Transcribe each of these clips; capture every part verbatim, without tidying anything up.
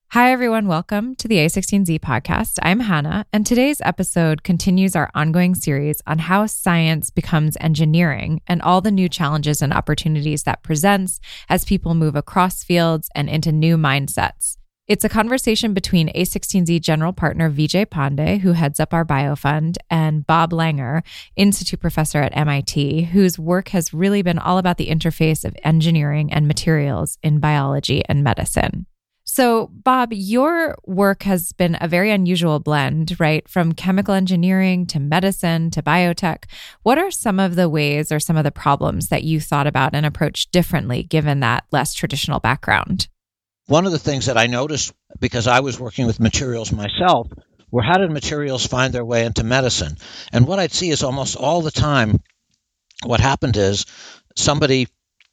Hi, everyone. Welcome to the A sixteen Z podcast. I'm Hannah, and today's episode continues our ongoing series on how science becomes engineering and all the new challenges and opportunities that presents as people move across fields and into new mindsets. It's a conversation between A sixteen Z general partner Vijay Pandey, who heads up our biofund, and Bob Langer, institute professor at M I T, whose work has really been all about the interface of engineering and materials in biology and medicine. So, Bob, your work has been a very unusual blend, right? From chemical engineering to medicine to biotech. What are some of the ways or some of the problems that you thought about and approached differently given that less traditional background? One of the things that I noticed, because I was working with materials myself, were how did materials find their way into medicine? And what I'd see is almost all the time, what happened is somebody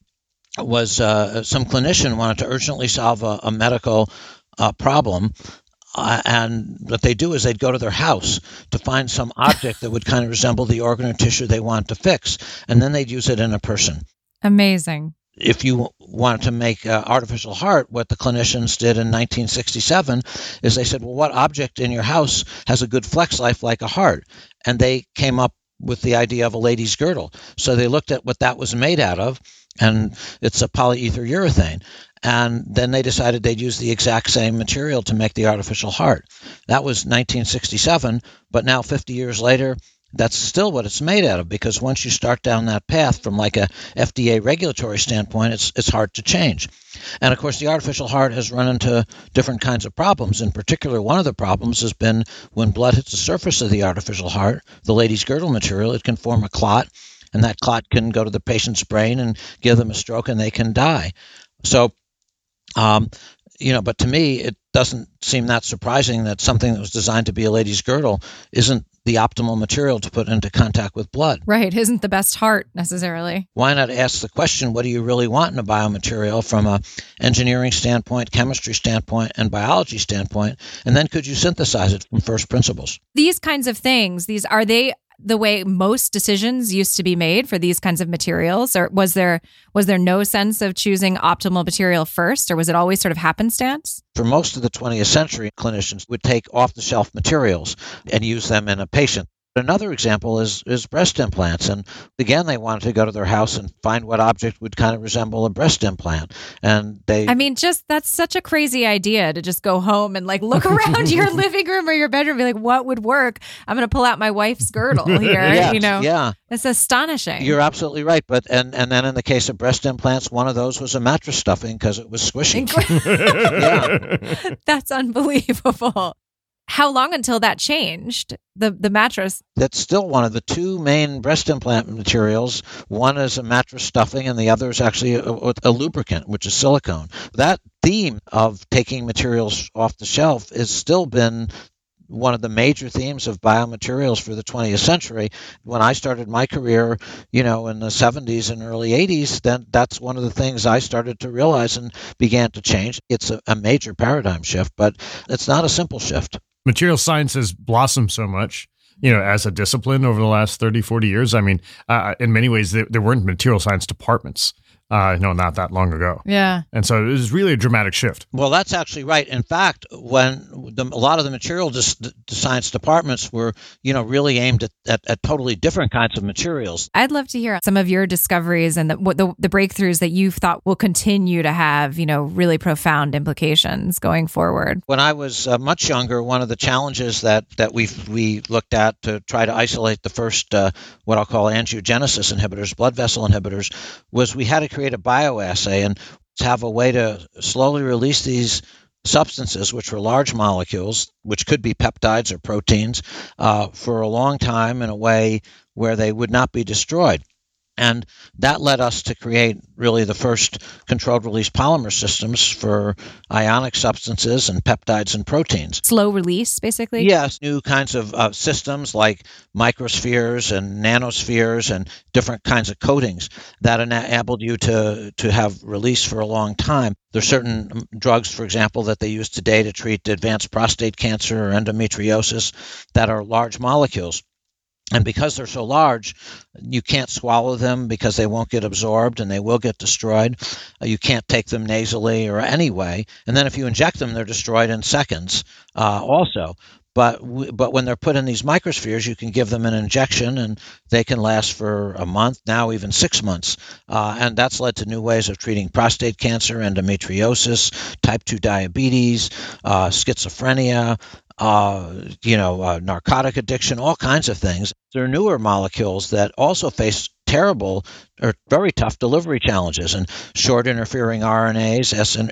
was uh, some clinician wanted to urgently solve a, a medical uh, problem. Uh, and what they do is they'd go to their house to find some object that would kind of resemble the organ or tissue they want to fix. And then they'd use it in a person. Amazing. If you wanted to make an artificial heart, what the clinicians did in nineteen sixty-seven is they said, well, what object in your house has a good flex life like a heart? And they came up with the idea of a lady's girdle. So they looked at what that was made out of, and it's a polyether urethane. And then they decided they'd use the exact same material to make the artificial heart. That was nineteen sixty-seven, but now fifty years later, that's still what it's made out of, because once you start down that path from like a F D A regulatory standpoint, it's it's hard to change. And of course, the artificial heart has run into different kinds of problems. In particular, one of the problems has been when blood hits the surface of the artificial heart, the lady's girdle material, it can form a clot, and that clot can go to the patient's brain and give them a stroke, and they can die. So, um, you know, but to me, it doesn't seem that surprising that something that was designed to be a lady's girdle isn't the optimal material to put into contact with blood. Right. Isn't the best heart necessarily. Why not ask the question, what do you really want in a biomaterial from a engineering standpoint, chemistry standpoint, and biology standpoint? And then could you synthesize it from first principles? These kinds of things, these are they the way most decisions used to be made for these kinds of materials? Or was there was there no sense of choosing optimal material first, or was it always sort of happenstance? For most of the twentieth century, clinicians would take off-the-shelf materials and use them in a patient. Another example is, is breast implants. And again, they wanted to go to their house and find what object would kind of resemble a breast implant. And they... I mean, just that's such a crazy idea to just go home and like look around your living room or your bedroom and be like, what would work? I'm going to pull out my wife's girdle here. Yes, you know, yeah. It's astonishing. You're absolutely right. But and, and then in the case of breast implants, one of those was a mattress stuffing because it was squishy. Yeah. That's unbelievable. How long until that changed, the the mattress? That's still one of the two main breast implant materials. One is a mattress stuffing, and the other is actually a, a lubricant, which is silicone. That theme of taking materials off the shelf has still been one of the major themes of biomaterials for the twentieth century. When I started my career, you know, in the seventies and early eighties, then that's one of the things I started to realize and began to change. It's a, a major paradigm shift, but it's not a simple shift. Material science has blossomed so much, you know, as a discipline over the last thirty, forty years. I mean, uh, in many ways, there, there weren't material science departments, uh, no, not that long ago. Yeah. And so it was really a dramatic shift. Well, that's actually right. In fact, when the, a lot of the material dis, the science departments were, you know, really aimed at, at, at totally different kinds of materials. I'd love to hear some of your discoveries and the, what the, the breakthroughs that you've thought will continue to have, you know, really profound implications going forward. When I was uh, much younger, one of the challenges that, that we we looked at to try to isolate the first, uh, what I'll call angiogenesis inhibitors, blood vessel inhibitors, was we had to create a bioassay and have a way to slowly release these substances, which were large molecules, which could be peptides or proteins, uh, for a long time in a way where they would not be destroyed. And that led us to create really the first controlled release polymer systems for ionic substances and peptides and proteins. Slow release, basically? Yes, new kinds of uh, systems like microspheres and nanospheres and different kinds of coatings that enabled you to, to have release for a long time. There's certain drugs, for example, that they use today to treat advanced prostate cancer or endometriosis that are large molecules. And because they're so large, you can't swallow them because they won't get absorbed and they will get destroyed. Uh, you can't take them nasally or any way. And then if you inject them, they're destroyed in seconds uh, also. But w- but when they're put in these microspheres, you can give them an injection and they can last for a month, now even six months. Uh, and that's led to new ways of treating prostate cancer, endometriosis, type two diabetes, uh, schizophrenia, uh, you know, uh, narcotic addiction, all kinds of things. There are newer molecules that also face terrible or very tough delivery challenges, and short interfering R N As,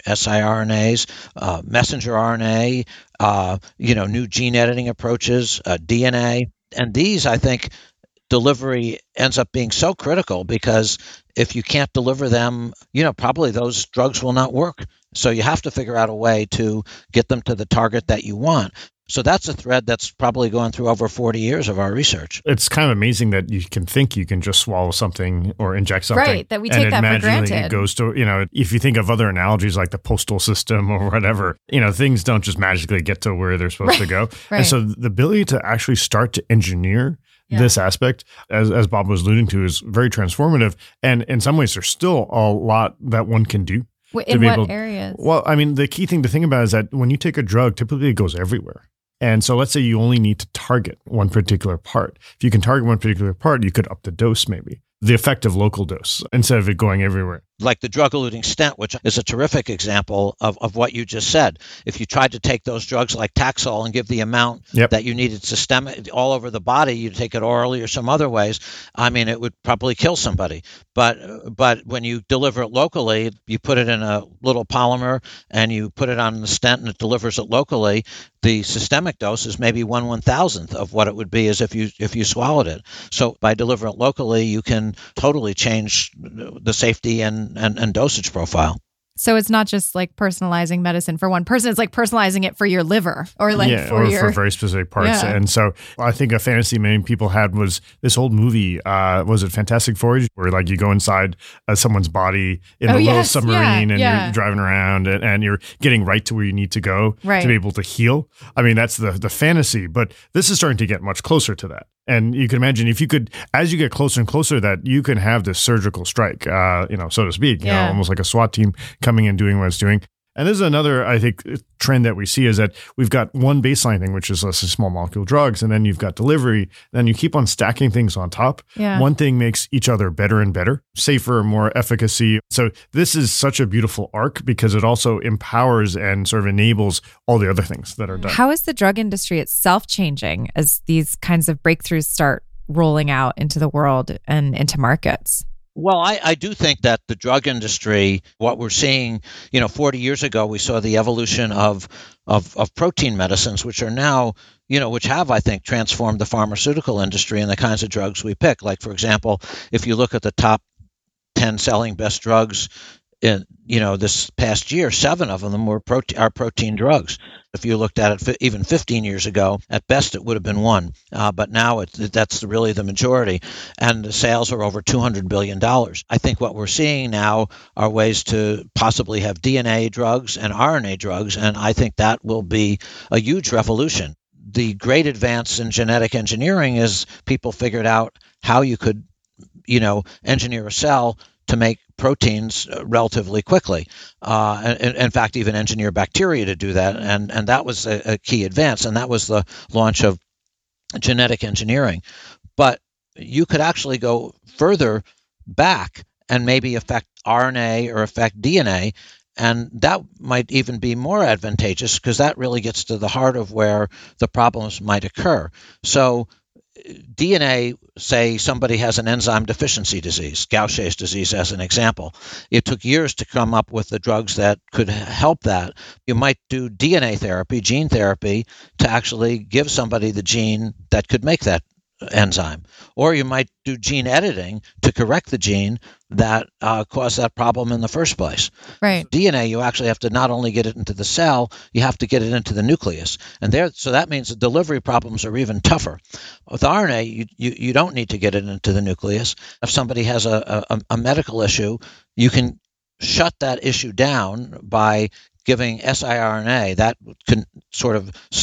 siRNAs, uh, messenger R N A, uh, you know, new gene editing approaches, uh, D N A. And these, I think, delivery ends up being so critical because if you can't deliver them, you know, probably those drugs will not work. So you have to figure out a way to get them to the target that you want. So that's a thread that's probably gone through over forty years of our research. It's kind of amazing that you can think you can just swallow something or inject something. Right, that we take that for granted. It goes to, you know, if you think of other analogies like the postal system or whatever, you know, things don't just magically get to where they're supposed right. to go. Right. And so the ability to actually start to engineer yeah. this aspect, as, as Bob was alluding to, is very transformative. And in some ways, there's still a lot that one can do. In what able, areas? Well, I mean, the key thing to think about is that when you take a drug, typically it goes everywhere. And so let's say you only need to target one particular part. If you can target one particular part, you could up the dose maybe, the effective local dose, instead of it going everywhere. Like the drug-eluting stent, which is a terrific example of, of what you just said. If you tried to take those drugs like Taxol and give the amount yep. that you needed systemic all over the body, you take it orally or some other ways, I mean, it would probably kill somebody. But but when you deliver it locally, you put it in a little polymer and you put it on the stent and it delivers it locally. The systemic dose is maybe one one thousandth of what it would be as if you if you swallowed it. So by delivering it locally, you can totally change the safety and And, and dosage profile. So it's not just like personalizing medicine for one person. It's like personalizing it for your liver or like yeah, for or your... for very specific parts. Yeah. And so I think a fantasy many people had was this old movie, uh, was it Fantastic Voyage? Where like you go inside uh, someone's body in oh, a yes, little submarine yeah, and yeah. you're driving around and, and you're getting right to where you need to go right. to be able to heal. I mean, that's the, the fantasy, but this is starting to get much closer to that. And you can imagine if you could, as you get closer and closer to that, you can have this surgical strike, uh, you know, so to speak, you yeah. know, almost like a SWAT team coming and doing what it's doing. And this is another, I think, trend that we see is that we've got one baseline thing, which is, let's say, small molecule drugs, and then you've got delivery. Then you keep on stacking things on top. Yeah. One thing makes each other better and better, safer, more efficacy. So this is such a beautiful arc because it also empowers and sort of enables all the other things that are done. How is the drug industry itself changing as these kinds of breakthroughs start rolling out into the world and into markets? Well, I, I do think that the drug industry, what we're seeing, you know, forty years ago, we saw the evolution of, of, of protein medicines, which are now, you know, which have, I think, transformed the pharmaceutical industry and the kinds of drugs we pick. Like, for example, if you look at the top ten selling best drugs in, you know, this past year, seven of them were protein, are protein drugs. If you looked at it even fifteen years ago, at best it would have been one. Uh, but now it, that's really the majority. And the sales are over two hundred billion dollars. I think what we're seeing now are ways to possibly have D N A drugs and R N A drugs. And I think that will be a huge revolution. The great advance in genetic engineering is people figured out how you could, you know, engineer a cell to make proteins relatively quickly. Uh, and, in fact, even engineer bacteria to do that. And, and that was a, a key advance. And that was the launch of genetic engineering. But you could actually go further back and maybe affect R N A or affect D N A. And that might even be more advantageous because that really gets to the heart of where the problems might occur. So D N A, say somebody has an enzyme deficiency disease, Gaucher's disease as an example. It took years to come up with the drugs that could help that. You might do D N A therapy, gene therapy, to actually give somebody the gene that could make that enzyme. Or you might do gene editing to correct the gene that uh, caused that problem in the first place. Right. D N A, you actually have to not only get it into the cell, you have to get it into the nucleus. And there, so that means the delivery problems are even tougher. With R N A, you, you, you don't need to get it into the nucleus. If somebody has a, a, a medical issue, you can shut that issue down by giving siRNA. That can sort of stop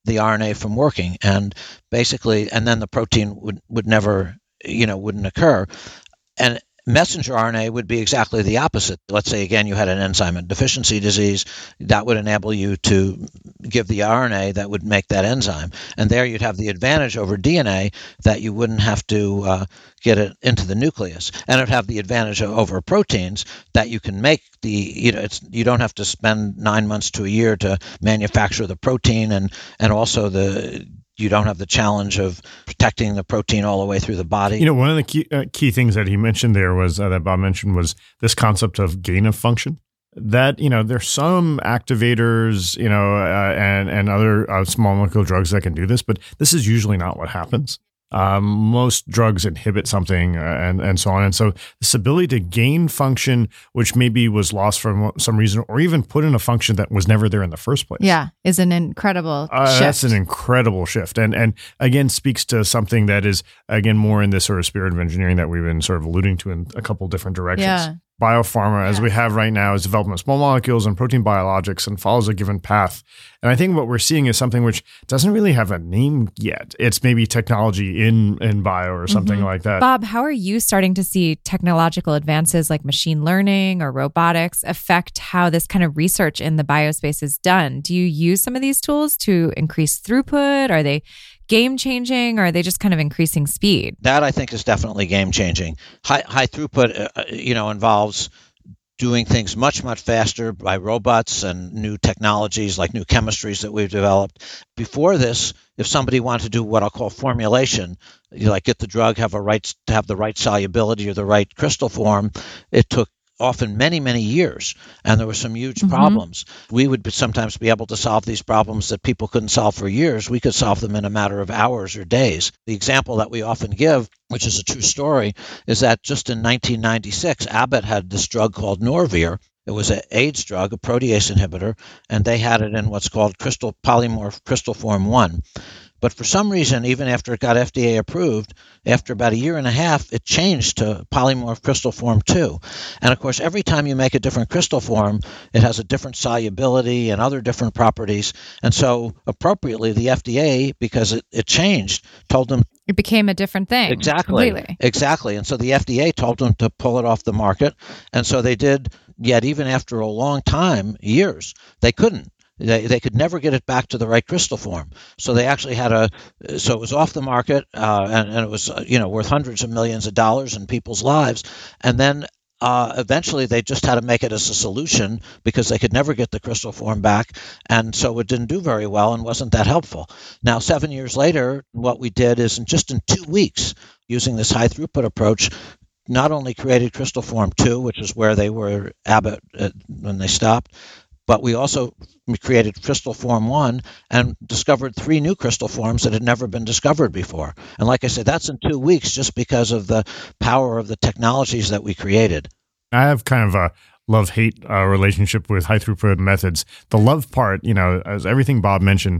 the R N A from working. And basically, and then the protein would, would never, you know, wouldn't occur. And messenger R N A would be exactly the opposite. Let's say, again, you had an enzyme deficiency disease. That would enable you to give the R N A that would make that enzyme. And there you'd have the advantage over D N A that you wouldn't have to uh, get it into the nucleus. And it would have the advantage over proteins that you can make the, you know, it's, you don't have to spend nine months to a year to manufacture the protein, and, and also the, you don't have the challenge of protecting the protein all the way through the body. You know, one of the key, uh, key things that he mentioned there was, uh, that Bob mentioned, was this concept of gain of function. That, you know, there's some activators, you know, uh, and, and other uh, small molecule drugs that can do this, but this is usually not what happens. Um, most drugs inhibit something, uh, and, and so on. And so this ability to gain function, which maybe was lost for some reason, or even put in a function that was never there in the first place. Yeah, is an incredible uh, shift. That's an incredible shift. And, and again, speaks to something that is, again, more in this sort of spirit of engineering that we've been sort of alluding to in a couple different directions. Yeah. Biopharma, as yeah. we have right now, is development of small molecules and protein biologics and follows a given path. And I think what we're seeing is something which doesn't really have a name yet. It's maybe technology in, in bio or something mm-hmm. like that. Bob, how are you starting to see technological advances like machine learning or robotics affect how this kind of research in the biospace is done? Do you use some of these tools to increase throughput? Are they game-changing, or are they just kind of increasing speed? That, I think, is definitely game-changing. High, high throughput, uh, you know, involves doing things much, much faster by robots and new technologies like new chemistries that we've developed. Before this, if somebody wanted to do what I'll call formulation, you know, like get the drug, have a right to have the right solubility or the right crystal form, it took often many, many years, and there were some huge mm-hmm. problems. We would be, sometimes be able to solve these problems that people couldn't solve for years. We could solve them in a matter of hours or days. The example that we often give, which is a true story, is that just in nineteen ninety-six, Abbott had this drug called Norvir. It was an AIDS drug, a protease inhibitor, and they had it in what's called crystal polymorph crystal form one. But for some reason, even after it got F D A approved, after about a year and a half, it changed to polymorph crystal form two. And of course, every time you make a different crystal form, it has a different solubility and other different properties. And so appropriately, the F D A, because it, it changed, told them it became a different thing. Exactly. Completely. Exactly. And so the F D A told them to pull it off the market. And so they did, yet even after a long time, years, they couldn't. They they could never get it back to the right crystal form. So they actually had a, so it was off the market, uh, and, and it was, uh, you know, worth hundreds of millions of dollars in people's lives. And then uh, eventually they just had to make it as a solution because they could never get the crystal form back. And so it didn't do very well and wasn't that helpful. Now, seven years later, what we did is in just in two weeks, using this high throughput approach, not only created crystal form two, which is where they were Abbott uh, when they stopped, but we also created crystal form one and discovered three new crystal forms that had never been discovered before. And like I said, that's in two weeks just because of the power of the technologies that we created. I have kind of a love-hate uh, relationship with high-throughput methods. The love part, you know, as everything Bob mentioned,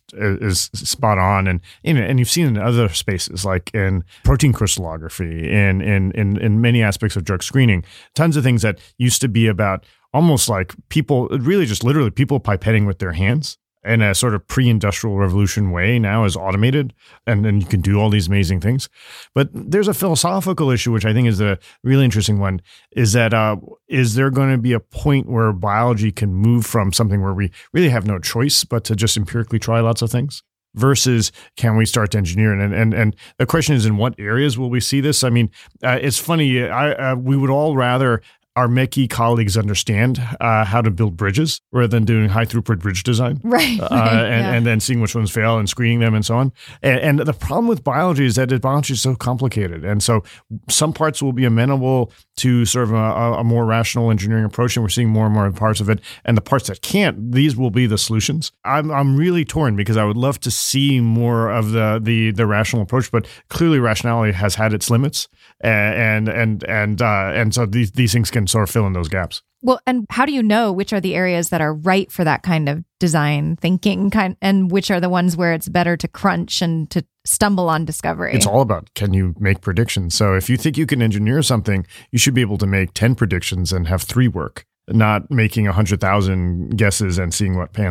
is, is spot on. And, you know, and you've seen in other spaces, like in protein crystallography, in, in, in, in many aspects of drug screening, tons of things that used to be about almost like people, really just literally people pipetting with their hands in a sort of pre-industrial revolution way, now is automated, and then you can do all these amazing things. But there's a philosophical issue, which I think is a really interesting one, is that uh, is there going to be a point where biology can move from something where we really have no choice but to just empirically try lots of things, versus can we start to engineer it? And, and, and the question is, in what areas will we see this? I mean, uh, it's funny, I, uh, we would all rather our Mechie colleagues understand uh, how to build bridges rather than doing high throughput bridge design. Right. Uh, right and, yeah. and then seeing which ones fail and screening them and so on. And, and the problem with biology is that biology is so complicated. And so some parts will be amenable to sort of a, a more rational engineering approach, and we're seeing more and more parts of it. And the parts that can't, these will be the solutions. I'm I'm really torn because I would love to see more of the the, the rational approach, but clearly rationality has had its limits. And and and uh, and so these these things can sort of fill in those gaps. Well, and how do you know which are the areas that are right for that kind of design thinking, kind, and which are the ones where it's better to crunch and to stumble on discovery? It's all about, can you make predictions? So if you think you can engineer something, you should be able to make ten predictions and have three work, not making one hundred thousand guesses and seeing what pans out.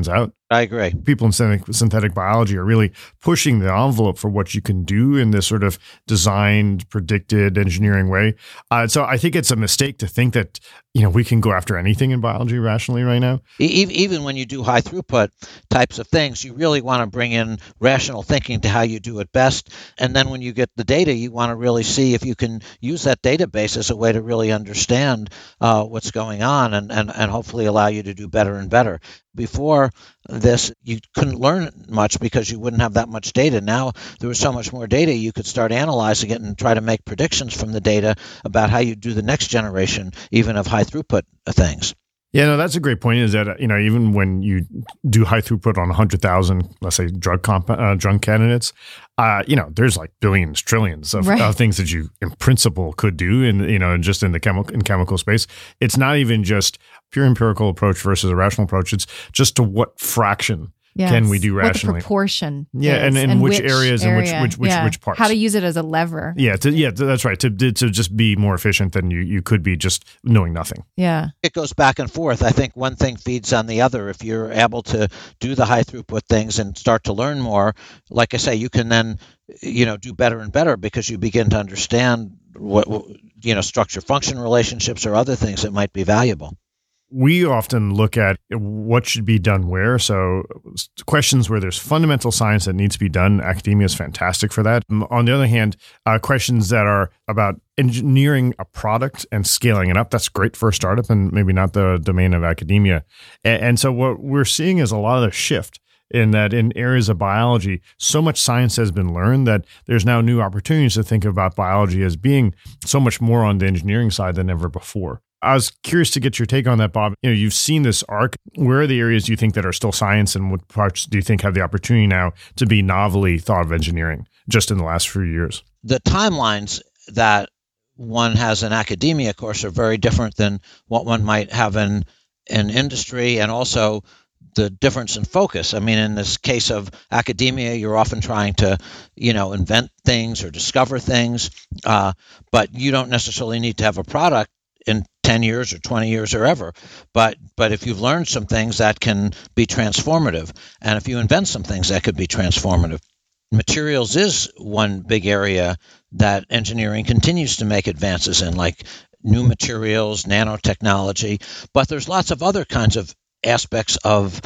I agree. People in synthetic, synthetic biology are really pushing the envelope for what you can do in this sort of designed, predicted engineering way. Uh, so I think it's a mistake to think that, you know, we can go after anything in biology rationally right now. Even when you do high throughput types of things, you really want to bring in rational thinking to how you do it best. And then when you get the data, you want to really see if you can use that database as a way to really understand uh, what's going on and, and, and hopefully allow you to do better and better. Before this, you couldn't learn much because you wouldn't have that much data. Now there was so much more data, you could start analyzing it and try to make predictions from the data about how you do the next generation, even of high throughput things. Yeah, no, that's a great point. Is that, you know, even when you do high throughput on one hundred thousand, let's say, drug comp- uh, drug candidates, uh, you know, there's like billions, trillions of, right. of things that you, in principle, could do, in you know, just in the chemical in chemical space. It's not even just pure empirical approach versus a rational approach. It's just to what fraction. Yes. Can we do rationally? What the proportion Yeah, and, and, and which, which areas area, and which which which, yeah. which parts. How to use it as a lever. Yeah, to, yeah, that's right. To to just be more efficient than you, you could be just knowing nothing. Yeah. It goes back and forth. I think one thing feeds on the other. If you're able to do the high throughput things and start to learn more, like I say, you can then, you know, do better and better because you begin to understand what, you know, structure function relationships or other things that might be valuable. We often look at what should be done where. So questions where there's fundamental science that needs to be done, academia is fantastic for that. On the other hand, uh, questions that are about engineering a product and scaling it up, that's great for a startup and maybe not the domain of academia. And, and so what we're seeing is a lot of the shift in that in areas of biology, so much science has been learned that there's now new opportunities to think about biology as being so much more on the engineering side than ever before. I was curious to get your take on that, Bob. You know, you've seen this arc. Where are the areas you think that are still science, and what parts do you think have the opportunity now to be novelly thought of engineering just in the last few years? The timelines that one has in academia, of course, are very different than what one might have in, in industry, and also the difference in focus. I mean, in this case of academia, you're often trying to, you know, invent things or discover things, uh, but you don't necessarily need to have a product in ten years or twenty years or ever. But but if you've learned some things, that can be transformative. And if you invent some things, that could be transformative. Materials is one big area that engineering continues to make advances in, like new materials, nanotechnology. But there's lots of other kinds of aspects of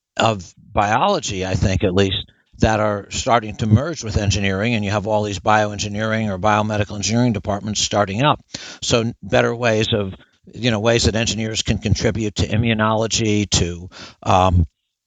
of biology, I think at least, that are starting to merge with engineering, and you have all these bioengineering or biomedical engineering departments starting up. So better ways of, you know, ways that engineers can contribute to immunology, to, um,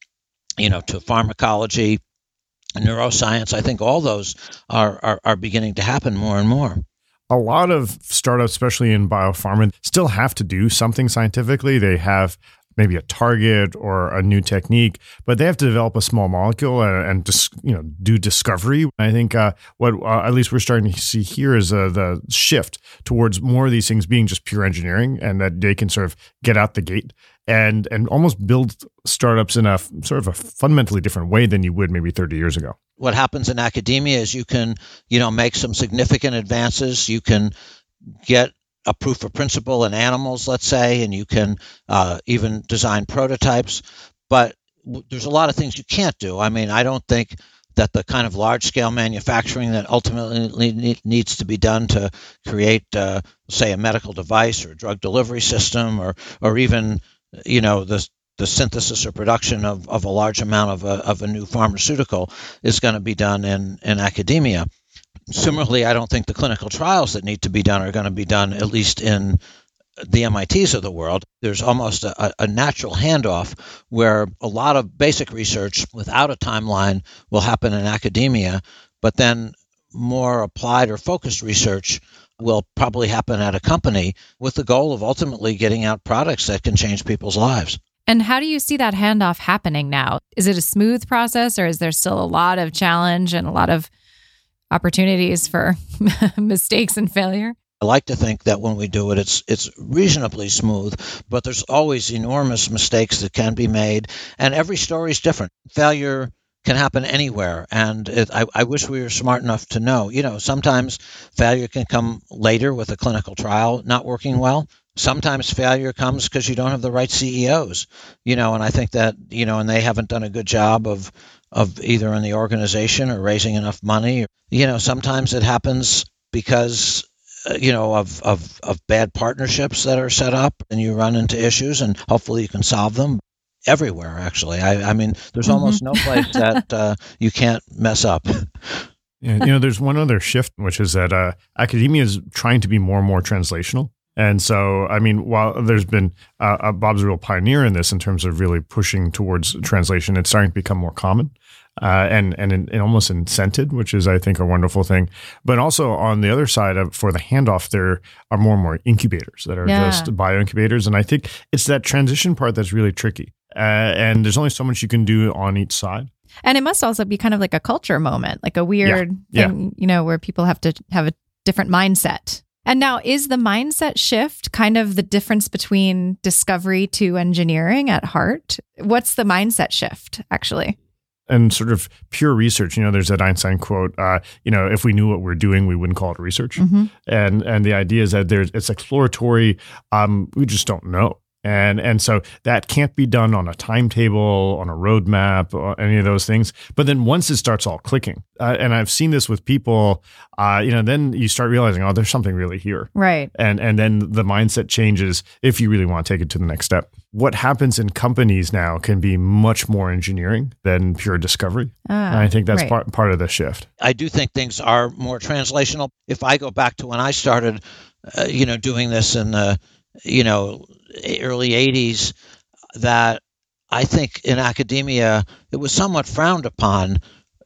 you know, to pharmacology, neuroscience. I think all those are, are, are beginning to happen more and more. A lot of startups, especially in biopharma, still have to do something scientifically. They have maybe a target or a new technique, but they have to develop a small molecule and, and dis, you know, do discovery. I think uh, what uh, at least we're starting to see here is uh, the shift towards more of these things being just pure engineering, and that they can sort of get out the gate and and almost build startups in a sort of a fundamentally different way than you would maybe thirty years ago. What happens in academia is you can, you know, make some significant advances. You can get a proof of principle in animals, let's say, and you can uh, even design prototypes. But w- there's a lot of things you can't do. I mean, I don't think that the kind of large-scale manufacturing that ultimately ne- needs to be done to create, uh, say, a medical device or a drug delivery system, or or even, you know, the the synthesis or production of, of a large amount of a, of a new pharmaceutical is going to be done in, in academia. Similarly, I don't think the clinical trials that need to be done are going to be done, at least in the M I Ts of the world. There's almost a, a natural handoff where a lot of basic research without a timeline will happen in academia, but then more applied or focused research will probably happen at a company with the goal of ultimately getting out products that can change people's lives. And how do you see that handoff happening now? Is it a smooth process, or is there still a lot of challenge and a lot of opportunities for mistakes and failure? I like to think that when we do it, it's it's reasonably smooth, but there's always enormous mistakes that can be made, and every story is different. Failure can happen anywhere, and it, I, I wish we were smart enough to know. You know, sometimes failure can come later with a clinical trial not working well. Sometimes failure comes because you don't have the right C E Os, you know, and I think that, you know, and they haven't done a good job of, of either in the organization or raising enough money. You know, sometimes it happens because, uh, you know, of, of, of bad partnerships that are set up, and you run into issues, and hopefully you can solve them everywhere, actually. I, I mean, there's mm-hmm. almost no place that uh, you can't mess up. Yeah, you know, there's one other shift, which is that uh, academia is trying to be more and more translational. And so, I mean, while there's been, uh, uh, Bob's a real pioneer in this in terms of really pushing towards translation, it's starting to become more common uh, and, and, and almost incented, which is, I think, a wonderful thing. But also on the other side of, for the handoff, there are more and more incubators that are yeah. just bioincubators. And I think it's that transition part that's really tricky. Uh, and there's only so much you can do on each side. And it must also be kind of like a culture moment, like a weird yeah. thing, yeah. you know, where people have to have a different mindset. And now, is the mindset shift kind of the difference between discovery to engineering at heart? What's the mindset shift, actually? And sort of pure research, you know, there's that Einstein quote, uh, you know, if we knew what we're doing, we wouldn't call it research. Mm-hmm. And and the idea is that there's it's exploratory. Um, we just don't know. And and so that can't be done on a timetable, on a roadmap, or any of those things. But then once it starts all clicking, uh, and I've seen this with people, uh, you know, then you start realizing, oh, there's something really here. Right. And and then the mindset changes if you really want to take it to the next step. What happens in companies now can be much more engineering than pure discovery. Ah, and I think that's right. part, part of the shift. I do think things are more translational. If I go back to when I started, uh, you know, doing this in the, you know, early eighties, that I think in academia, it was somewhat frowned upon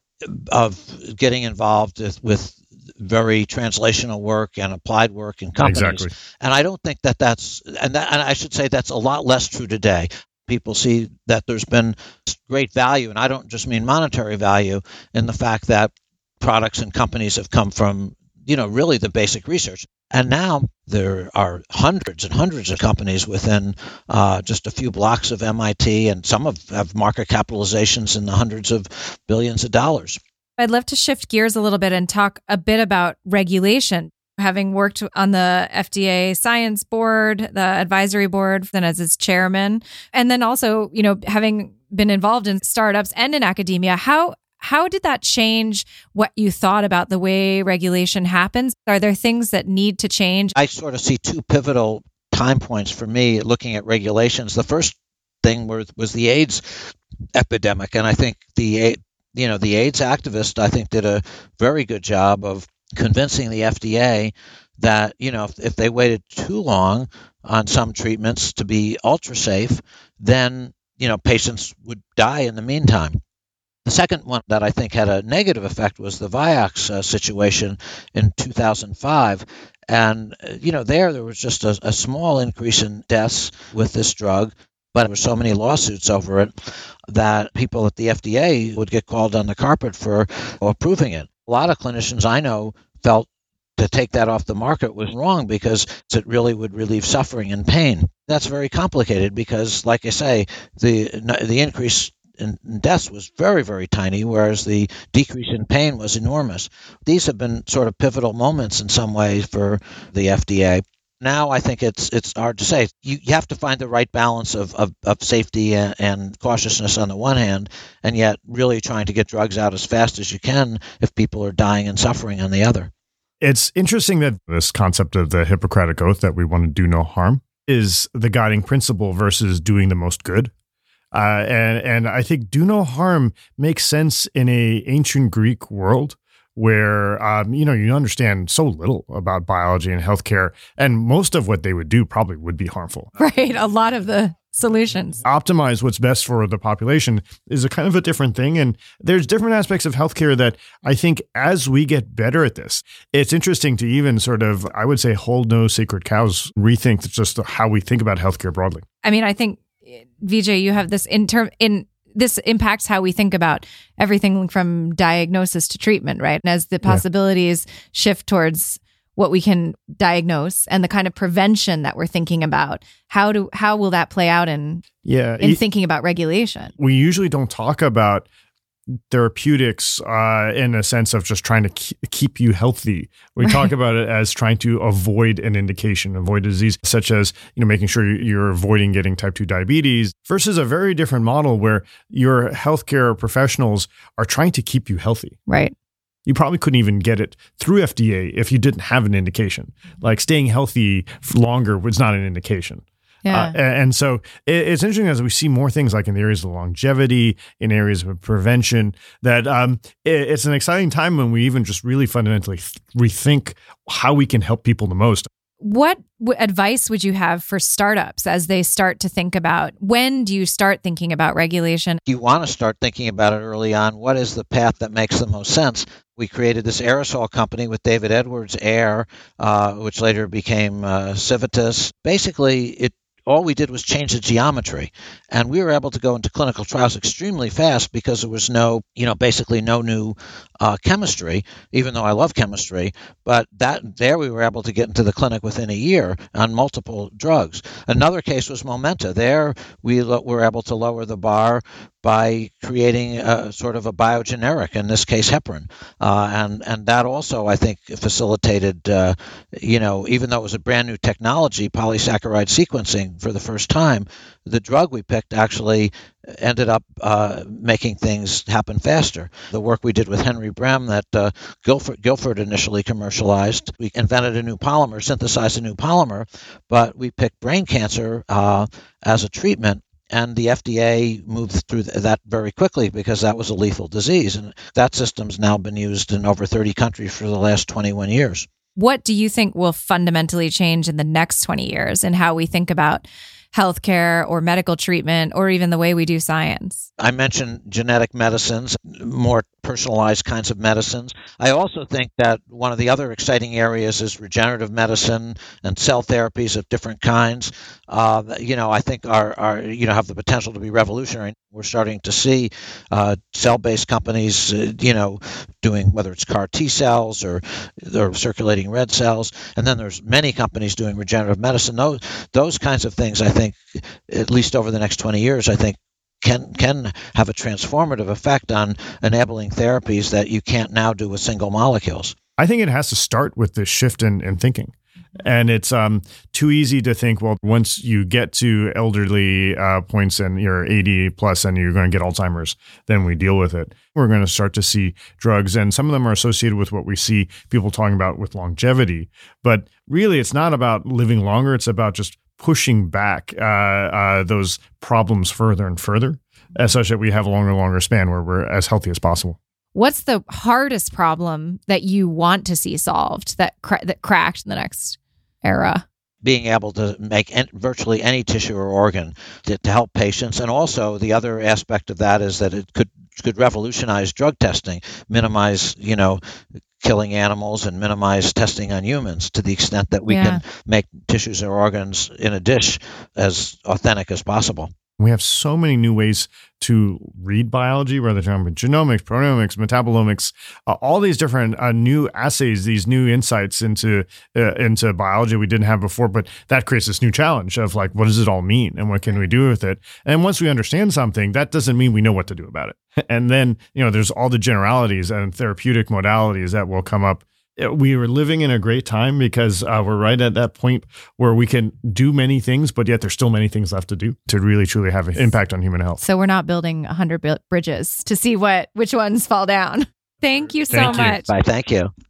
of getting involved with, with very translational work and applied work in companies. Exactly. And I don't think that that's, and, that, and I should say that's a lot less true today. People see that there's been great value, and I don't just mean monetary value, in the fact that products and companies have come from, you know, really the basic research. And now there are hundreds and hundreds of companies within uh, just a few blocks of M I T, and some have, have market capitalizations in the hundreds of billions of dollars. I'd love to shift gears a little bit and talk a bit about regulation. Having worked on the F D A Science Board, the advisory board, then as its chairman, and then also, you know, having been involved in startups and in academia, how How did that change what you thought about the way regulation happens? Are there things that need to change? I sort of see two pivotal time points for me looking at regulations. The first thing was, was the AIDS epidemic, and I think the you know the AIDS activists I think did a very good job of convincing the F D A that, you know, if, if they waited too long on some treatments to be ultra safe, then, you know, patients would die in the meantime. The second one that I think had a negative effect was the Vioxx uh, situation in two thousand five. And, uh, you know, there, there was just a, a small increase in deaths with this drug, but there were so many lawsuits over it that people at the F D A would get called on the carpet for approving it. A lot of clinicians I know felt to take that off the market was wrong because it really would relieve suffering and pain. That's very complicated because, like I say, the the increase in deaths was very, very tiny, whereas the decrease in pain was enormous. These have been sort of pivotal moments in some ways for the F D A. Now I think it's it's hard to say. You, you have to find the right balance of, of, of safety and, and cautiousness on the one hand, and yet really trying to get drugs out as fast as you can if people are dying and suffering on the other. It's interesting that this concept of the Hippocratic Oath that we want to do no harm is the guiding principle versus doing the most good. Uh, and and I think do no harm makes sense in a ancient Greek world where, um, you know, you understand so little about biology and healthcare, and most of what they would do probably would be harmful. Right. A lot of the solutions. Optimize what's best for the population is a kind of a different thing. And there's different aspects of healthcare that I think as we get better at this, it's interesting to even sort of, I would say, hold no sacred cows, rethink just how we think about healthcare broadly. I mean, I think, Vijay, you have this in term in this impacts how we think about everything from diagnosis to treatment, right? And as the possibilities yeah. shift towards what we can diagnose and the kind of prevention that we're thinking about, how do how will that play out in yeah in it, thinking about regulation? We usually don't talk about therapeutics uh, in a sense of just trying to ke- keep you healthy. We right. talk about it as trying to avoid an indication, avoid a disease, such as, you know, making sure you're avoiding getting type two diabetes, versus a very different model where your healthcare professionals are trying to keep you healthy. Right. You probably couldn't even get it through F D A if you didn't have an indication. Like staying healthy longer was not an indication. Yeah. Uh, and so it, it's interesting as we see more things like in the areas of longevity, in areas of prevention, that um, it, it's an exciting time when we even just really fundamentally th- rethink how we can help people the most. What w- advice would you have for startups as they start to think about, when do you start thinking about regulation? You want to start thinking about it early on. What is the path that makes the most sense? We created this aerosol company with David Edwards, Air, uh, which later became uh, Civitas. Basically, it all we did was change the geometry, and we were able to go into clinical trials extremely fast because there was no, you know, basically no new uh, chemistry, even though I love chemistry. But that there we were able to get into the clinic within a year on multiple drugs. Another case was Momenta. There we lo- were able to lower the bar by creating a sort of a biogeneric, in this case heparin. Uh, and, and that also, I think, facilitated, uh, you know, even though it was a brand new technology, polysaccharide sequencing for the first time, the drug we picked actually ended up uh, making things happen faster. The work we did with Henry Brem that uh, Guilford, Guilford initially commercialized, we invented a new polymer, synthesized a new polymer, but we picked brain cancer uh, as a treatment. And the F D A moved through that very quickly because that was a lethal disease. And that system's now been used in over thirty countries for the last twenty-one years. What do you think will fundamentally change in the next twenty years in how we think about healthcare or medical treatment or even the way we do science? I mentioned genetic medicines, more personalized kinds of medicines. I also think that one of the other exciting areas is regenerative medicine and cell therapies of different kinds. Uh, you know, I think are, are, you know, have the potential to be revolutionary. We're starting to see uh, cell-based companies, uh, you know, doing whether it's C A R T cells or, or circulating red cells. And then there's many companies doing regenerative medicine. Those, those kinds of things, I think, at least over the next twenty years, I think, can can have a transformative effect on enabling therapies that you can't now do with single molecules. I think it has to start with this shift in, in thinking. And it's um, too easy to think, well, once you get to elderly uh, points and you're eighty plus and you're going to get Alzheimer's, then we deal with it. We're going to start to see drugs, and some of them are associated with what we see people talking about with longevity. But really, it's not about living longer. It's about just pushing back uh, uh, those problems further and further, as such that we have a longer and longer span where we're as healthy as possible. What's the hardest problem that you want to see solved that cra- that cracked in the next era? Being able to make en- virtually any tissue or organ to, to help patients. And also the other aspect of that is that it could could revolutionize drug testing, minimize, you know, killing animals and minimize testing on humans to the extent that we yeah. can make tissues or organs in a dish as authentic as possible. We have so many new ways to read biology, whether it's genomics, proteomics, metabolomics, uh, all these different uh, new assays, these new insights into uh, into biology we didn't have before. But that creates this new challenge of like, what does it all mean and what can we do with it? And once we understand something, that doesn't mean we know what to do about it. And then, you know, there's all the generalities and therapeutic modalities that will come up. We were living in a great time because uh, we're right at that point where we can do many things, but yet there's still many things left to do to really, truly have an impact on human health. So we're not building one hundred bridges to see what which ones fall down. Thank you so Thank you. much. Bye. Thank you.